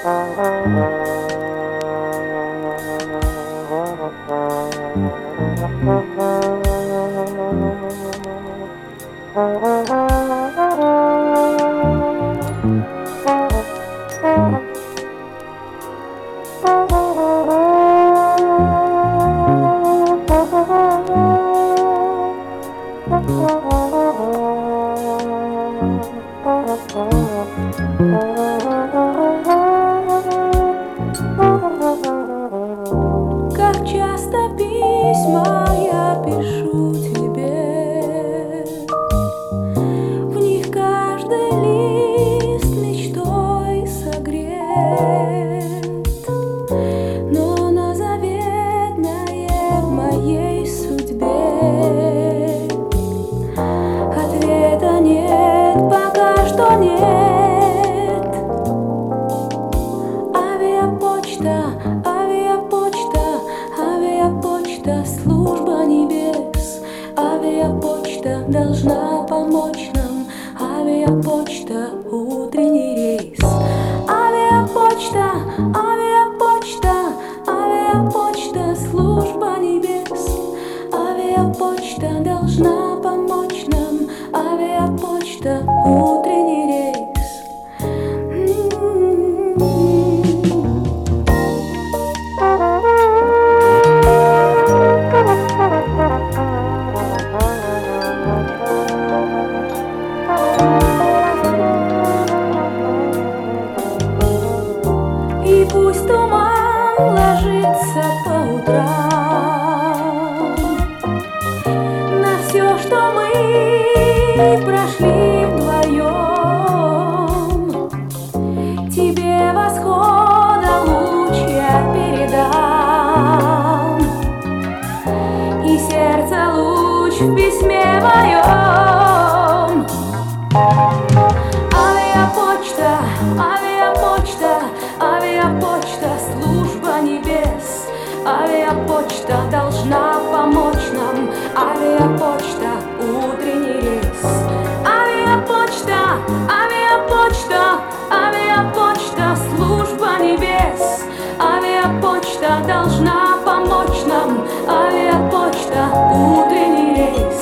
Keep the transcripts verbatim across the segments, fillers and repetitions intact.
Как часто письма я пишу тебе, в них каждый лист мечтой согрет, но на заветное в моей судьбе ответа нет, пока что нет. Авиапочта, авиапочта, авиапочта, служба небес. Авиапочта должна помочь нам. Авиапочта, утренний рейс. Авиапочта, авиапочта, авиапочта, служба небес. Авиапочта должна помочь нам. Авиапочта, утренний рейс. И пусть туман ложится по утрам на все, что мы прошли вдвоем, тебе восхода луч я передам, и сердце луч в письме моем. Авиапочта, авиапочта, авиапочта, служба небес. Авиапочта должна помочь нам. Авиапочта, утренний рейс. Авиапочта, авиапочта, авиапочта, служба небес. Авиапочта должна помочь нам. Авиапочта, утренний рейс.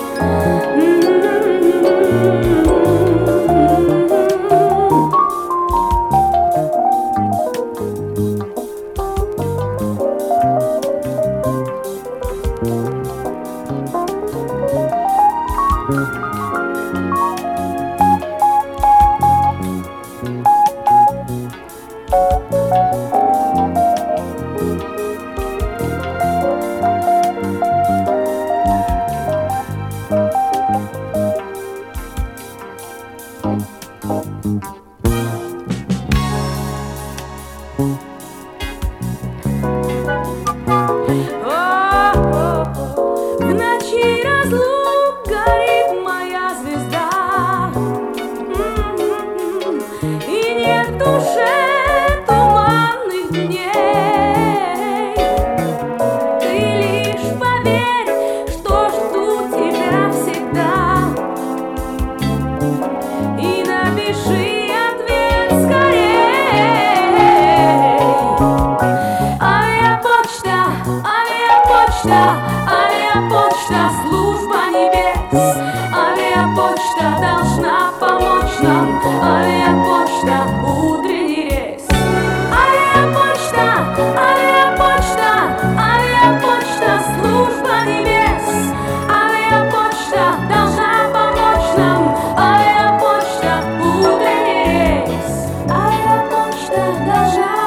В ночи разлук горит моя звезда, и нет в душе туманных дней. Ты лишь поверь, что жду тебя всегда, и напиши ответ скорей. Авиапочта, авиапочта, авиапочта, служба небес. Авиапочта должна помочь нам. Авиапочта, утренний рейс. Авиапочта, авиапочта, авиапочта, служба небес. Авиапочта должна помочь нам. Авиапочта, утренний рейс. Авиапочта должна